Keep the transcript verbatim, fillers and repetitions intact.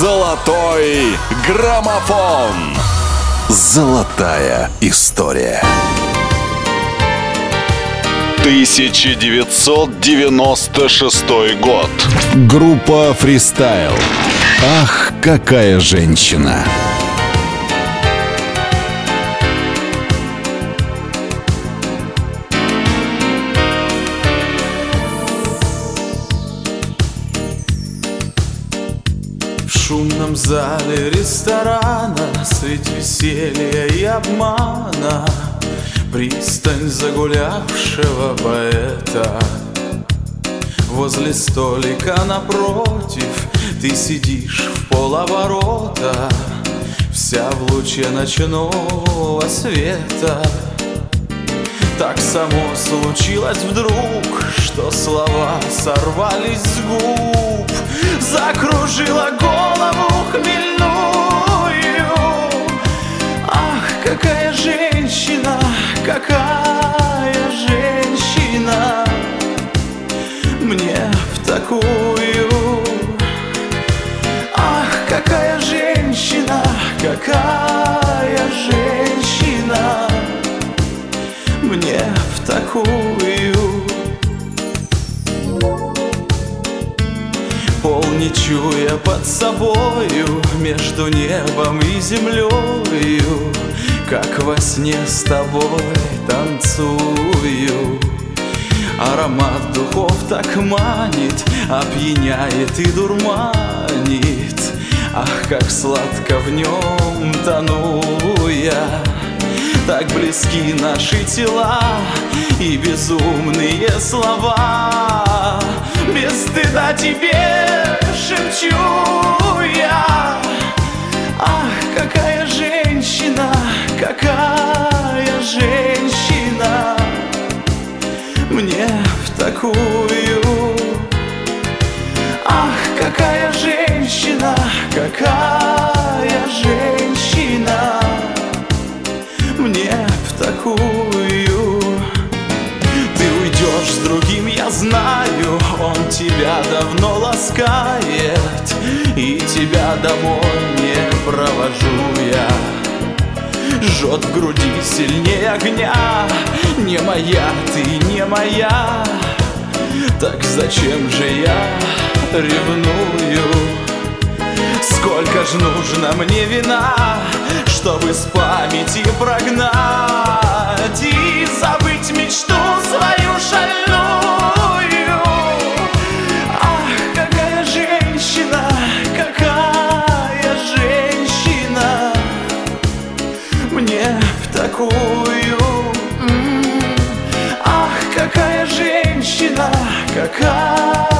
Золотой граммофон. Золотая история. тысяча девятьсот девяносто шестой год. Группа «Фристайл». Ах, какая женщина! В шумном зале ресторана средь веселья и обмана пристань загулявшего поэта. Возле столика напротив ты сидишь в полоборота, вся в луче ночного света. Так само случилось вдруг, что слова сорвались с губ, закружила голову хмельную. Ах, какая женщина, какая женщина, мне в такую. Ах, какая женщина, какая женщина, мне в такую. Пол не чуя под собою, между небом и землею, как во сне с тобой танцую. Аромат духов так манит, опьяняет и дурманит. Ах, как сладко в нем тону я. Так близки наши тела и безумные слова. Без стыда тебе шепчу я. Ах, какая женщина, какая женщина, мне в такую. Ах, какая женщина, какая женщина, мне в такую. Ты уйдешь с другим, я знаю, он тебя давно ласкает, и тебя домой не провожу я. Жжет в груди сильнее огня, не моя ты, не моя. Так зачем же я ревную? Сколько ж нужно мне вина, чтобы с памяти прогнать и забыть мечту свою шальную. Ах, какая женщина, какая женщина, мне в такую. Ах, какая женщина, какая